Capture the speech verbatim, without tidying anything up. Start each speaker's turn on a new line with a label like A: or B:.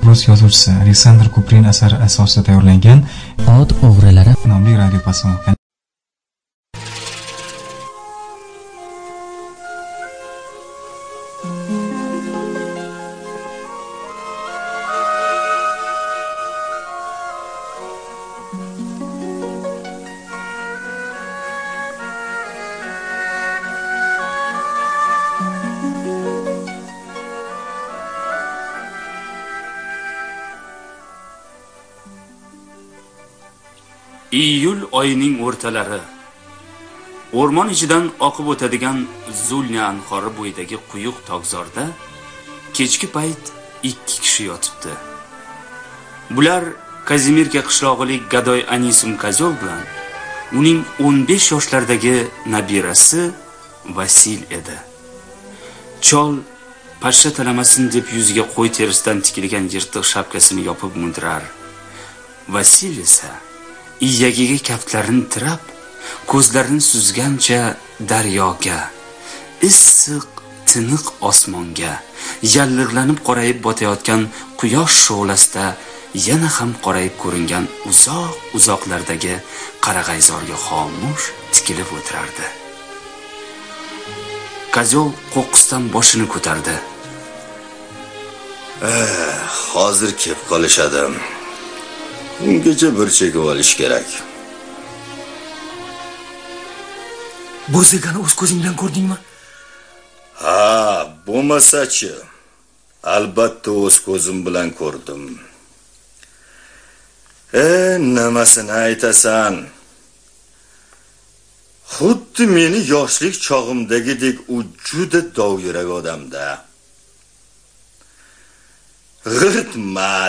A: Rus yozuvchisi Aleksandr Kuprin asari asosida tayyorlangan
B: Ot o'g'rilari
A: nomli radio postavka.
C: Iyul oyining o'rtalari. O'rmon ichidan oqib o'tadigan Zulnya anhori bo'yidagi quyuq tog'zorda kechki payt ikki kishi yotibdi. Bular Kazimirka qishlog'ilik gadoy Anisim Kozol bilan uning o'n besh yoshlardagi nabirasi Vasil edi. Chol pashsha talamasin deb yuziga qo'y terisidan tikilgan yirtiq shapkasini yopib mundirar. Vasil esa iyagiga kaftlarini tirab, ko'zlarini suzgancha daryoga, issiq, tiniq osmonga, yallig'lanib qorayib botayotgan quyosh sho'lasida yana ham qorayib ko'ringan uzoq-uzoqlardagi qarag'ayzorga xomush tikilib o'tirardi. Kozol qo'qqisdan boshini ko'tardi.
D: Eh, hozir kelib qolishadi. Ungacha bir chekib olish kerak.
E: Bo'zegani o'z ko'zing bilan ko'rdingmi?
D: Ha, bo'lmasa-chi. Albatta o'z ko'zim bilan ko'rdim. Eh, nimasini aytasan? Xuddi meni yoshlik chog'imdagidek u juda dovyurak odamda. G'irt